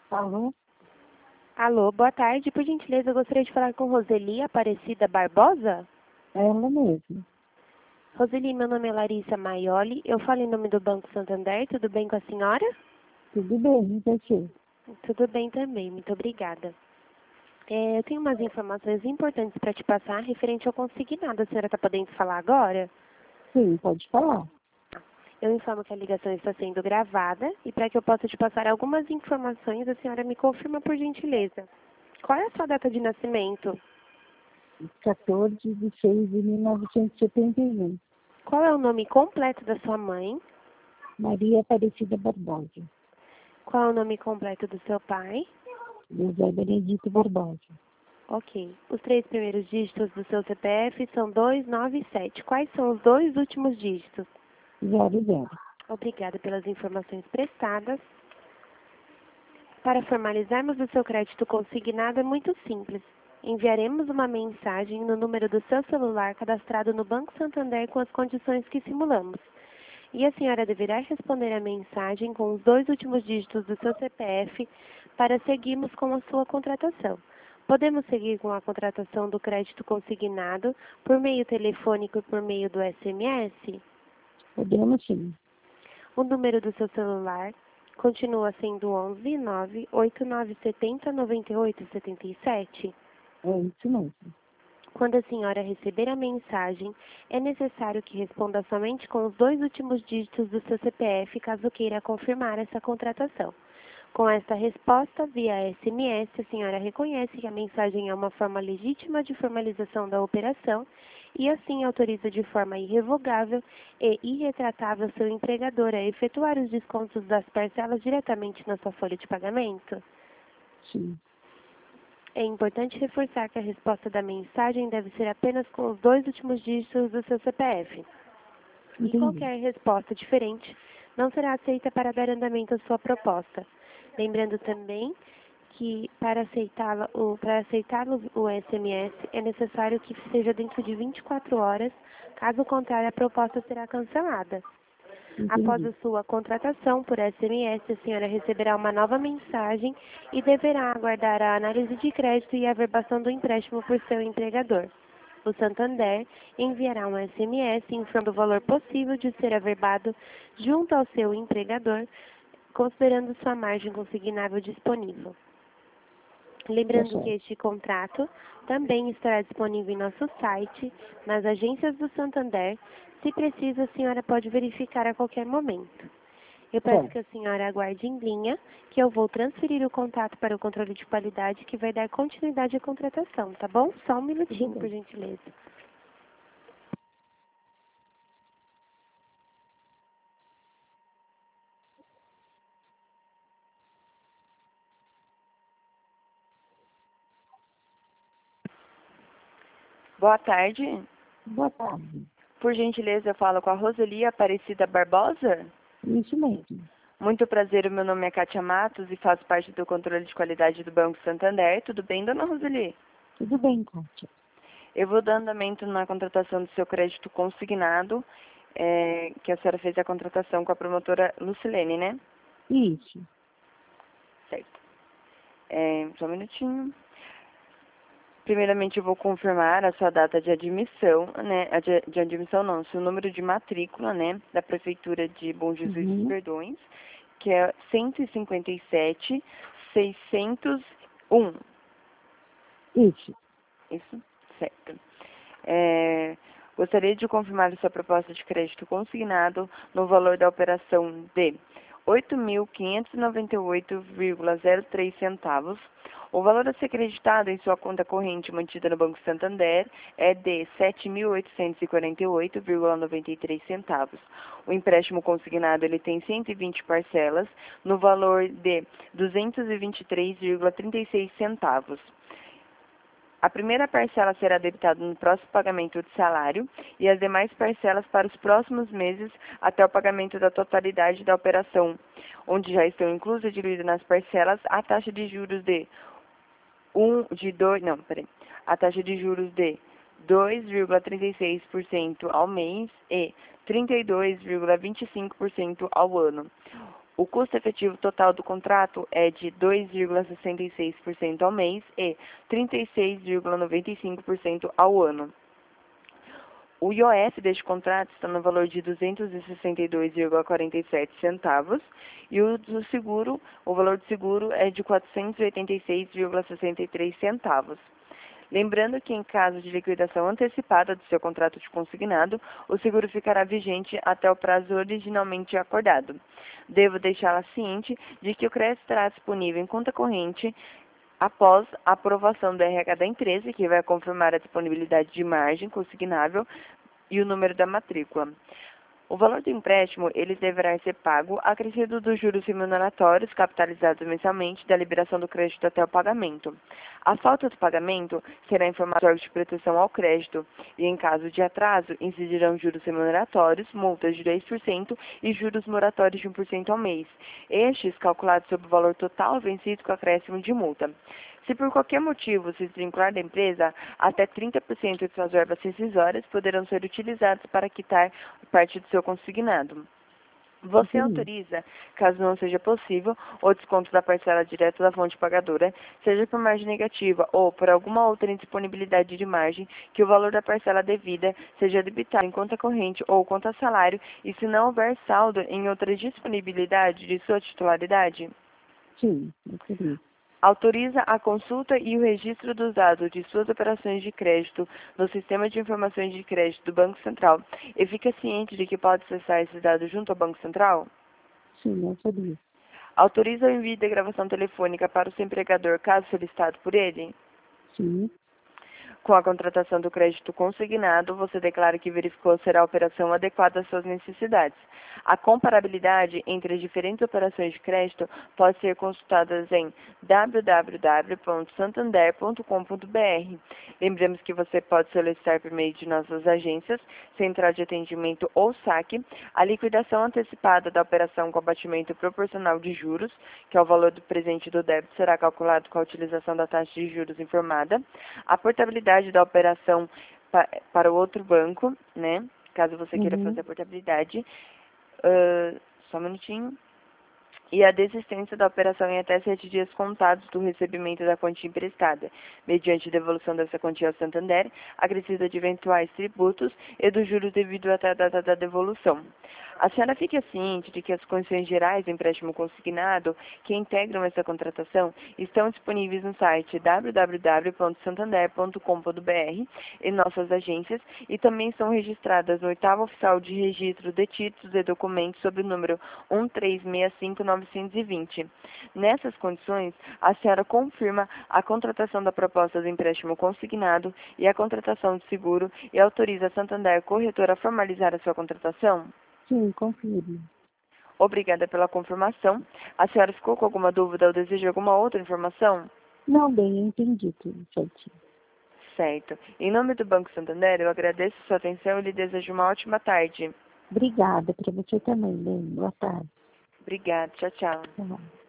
Alô? Alô, boa tarde. Por gentileza, eu gostaria de falar com Roseli Aparecida Barbosa. Ela mesmo. Roseli, meu nome é Larissa Maioli. Eu falo em nome do Banco Santander. Tudo bem com a senhora? Tudo bem, e você? Tudo bem também, muito obrigada. Eu tenho umas informações importantes para te passar referente ao consignado. A senhora está podendo falar agora? Sim, pode falar. Eu informo que a ligação está sendo gravada e para que eu possa te passar algumas informações, a senhora me confirma por gentileza. Qual é a sua data de nascimento? 14 de 6 de 1971. Qual é o nome completo da sua mãe? Maria Aparecida Barbosa. Qual é o nome completo do seu pai? José Benedito Barbosa. Ok. Os 3 primeiros dígitos do seu CPF são 297. Quais são os 2 últimos dígitos? 00. Obrigada pelas informações prestadas. Para formalizarmos o seu crédito consignado é muito simples. Enviaremos uma mensagem no número do seu celular cadastrado no Banco Santander com as condições que simulamos. E a senhora deverá responder a mensagem com os 2 últimos dígitos do seu CPF para seguirmos com a sua contratação. Podemos seguir com a contratação do crédito consignado por meio telefônico e por meio do SMS? Podemos sim. O número do seu celular continua sendo 11 98970 9877. É isso mesmo. Quando a senhora receber a mensagem, é necessário que responda somente com os 2 últimos dígitos do seu CPF, caso queira confirmar essa contratação. Com esta resposta, via SMS, a senhora reconhece que a mensagem é uma forma legítima de formalização da operação e assim autoriza de forma irrevogável e irretratável seu empregador a efetuar os descontos das parcelas diretamente na sua folha de pagamento. Sim. É importante reforçar que a resposta da mensagem deve ser apenas com os 2 últimos dígitos do seu CPF. E Entendi. qualquer resposta diferente não será aceita para dar andamento à sua proposta. Lembrando também que para aceitar o SMS é necessário que seja dentro de 24 horas, caso contrário a proposta será cancelada. Após Entendi. a sua contratação por SMS, a senhora receberá uma nova mensagem e deverá aguardar a análise de crédito e a averbação do empréstimo por seu empregador. O Santander enviará um SMS informando o valor possível de ser averbado junto ao seu empregador, considerando sua margem consignável disponível. Lembrando Tá que certo. este contrato também estará disponível em nosso site, nas agências do Santander. Se precisa, a senhora pode verificar a qualquer momento. Eu peço que a senhora aguarde em linha, que eu vou transferir o contato para o controle de qualidade, que vai dar continuidade à contratação, tá bom? Só um minutinho, Tudo por bem. gentileza. Boa tarde. Boa tarde. Por gentileza, eu falo com a Roseli Aparecida Barbosa. Isso mesmo. Muito prazer, o meu nome é Kátia Matos e faço parte do controle de qualidade do Banco Santander. Tudo bem, dona Roseli? Tudo bem, Kátia. Eu vou dar andamento na contratação do seu crédito consignado, que a senhora fez a contratação com a promotora Lucilene, né? Isso. Certo. Só um minutinho. Primeiramente, eu vou confirmar a sua data de admissão, né? De admissão não, seu número de matrícula, né? Da Prefeitura de Bom Jesus dos Uhum. Perdões, que é 157.601. Isso. Isso? Certo. Gostaria de confirmar a sua proposta de crédito consignado no valor da operação de R$ 8.598,03 centavos. O valor a ser acreditado em sua conta corrente mantida no Banco Santander é de R$ 7.848,93 centavos. O empréstimo consignado ele tem 120 parcelas no valor de R$ 223,36 centavos. A primeira parcela será debitada no próximo pagamento de salário e as demais parcelas para os próximos meses até o pagamento da totalidade da operação, onde já estão inclusas e diluídas nas parcelas a taxa de juros de a taxa de juros de 2,36% ao mês e 32,25% ao ano. O custo efetivo total do contrato é de 2,66% ao mês e 36,95% ao ano. O IOF deste contrato está no valor de R$ 262,47 e o valor do seguro é de R$ 486,63. Lembrando que, em caso de liquidação antecipada do seu contrato de consignado, o seguro ficará vigente até o prazo originalmente acordado. Devo deixá-la ciente de que o crédito estará disponível em conta corrente após a aprovação do RH da empresa, que vai confirmar a disponibilidade de margem consignável e o número da matrícula. O valor do empréstimo, ele deverá ser pago acrescido dos juros remuneratórios capitalizados mensalmente da liberação do crédito até o pagamento. A falta do pagamento será informado ao órgão de proteção ao crédito e, em caso de atraso, incidirão juros remuneratórios, multas de 2% e juros moratórios de 1% ao mês, estes calculados sobre o valor total vencido com acréscimo de multa. Se por qualquer motivo se desvincular da empresa, até 30% de suas verbas rescisórias poderão ser utilizadas para quitar parte do seu consignado. Você autoriza, caso não seja possível, o desconto da parcela direta da fonte pagadora, seja por margem negativa ou por alguma outra indisponibilidade de margem, que o valor da parcela devida seja debitado em conta corrente ou conta salário e se não houver saldo em outra disponibilidade de sua titularidade? Sim, autorizo. Autoriza a consulta e o registro dos dados de suas operações de crédito no Sistema de Informações de Crédito do Banco Central e fica ciente de que pode acessar esses dados junto ao Banco Central? Sim, autorizo. Autoriza o envio de gravação telefônica para o seu empregador, caso solicitado por ele? Sim, Com a contratação do crédito consignado, você declara que verificou ser a operação adequada às suas necessidades. A comparabilidade entre as diferentes operações de crédito pode ser consultada em www.santander.com.br. Lembramos que você pode solicitar por meio de nossas agências, Central de Atendimento ou SAC, a liquidação antecipada da operação com abatimento proporcional de juros, que é o valor do presente do débito será calculado com a utilização da taxa de juros informada, a portabilidade da operação para o outro banco, né? Caso você queira fazer a portabilidade. Só um minutinho. E a desistência da operação em até 7 dias contados do recebimento da quantia emprestada, mediante devolução dessa quantia ao Santander, acrescida de eventuais tributos e dos juros devido até a data da devolução. A senhora fica ciente de que as condições gerais do empréstimo consignado que integram essa contratação estão disponíveis no site www.santander.com.br em nossas agências e também são registradas no 8º Oficial de Registro de Títulos e Documentos sob o número 1365920. Nessas condições, a senhora confirma a contratação da proposta do empréstimo consignado e a contratação de seguro e autoriza a Santander Corretora a formalizar a sua contratação? sim, confirmo. Obrigada pela confirmação. A senhora ficou com alguma dúvida ou deseja alguma outra informação? Não, bem, eu entendi tudo certinho. Certo. Em nome do Banco Santander, eu agradeço sua atenção e lhe desejo uma ótima tarde. Obrigada para você também, bem. Boa tarde. Obrigada. Tchau, tchau. Tchau.